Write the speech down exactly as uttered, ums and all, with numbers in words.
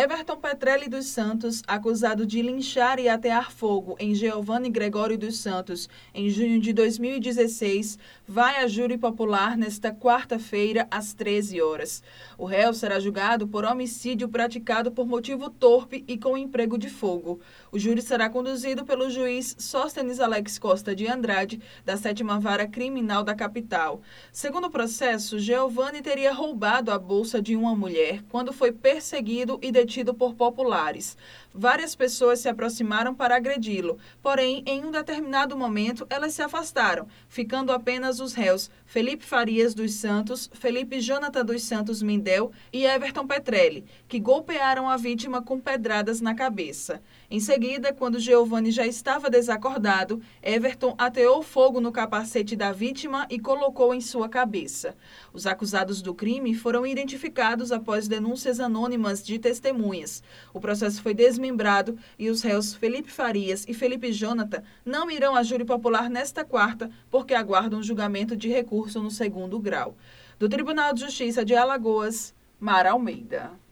Everton Petrelli dos Santos, acusado de linchar e atear fogo em Geovane Gregório dos Santos em junho de dois mil e dezesseis, vai a júri popular nesta quarta-feira, às treze horas. O réu será julgado por homicídio praticado por motivo torpe e com emprego de fogo. O júri será conduzido pelo juiz Sóstenes Alex Costa de Andrade, da sétima Vara Criminal da capital. Segundo o processo, Geovane teria roubado a bolsa de uma mulher quando foi perseguido e detido por populares. Várias pessoas se aproximaram para agredi-lo, porém, em um determinado momento, elas se afastaram, ficando apenas os réus Felipe Farias dos Santos, Felipe Jonathan dos Santos Mindel e Everton Petrelli, que golpearam a vítima com pedradas na cabeça. Em seguida, quando Geovane já estava desacordado, Everton ateou fogo no capacete da vítima e colocou em sua cabeça. Os acusados do crime foram identificados após denúncias anônimas de testemunhas. O processo foi desmembrado e os réus Felipe Farias e Felipe Jonathan não irão à júri popular nesta quarta porque aguardam julgamento de recurso no segundo grau. Do Tribunal de Justiça de Alagoas, Mara Almeida.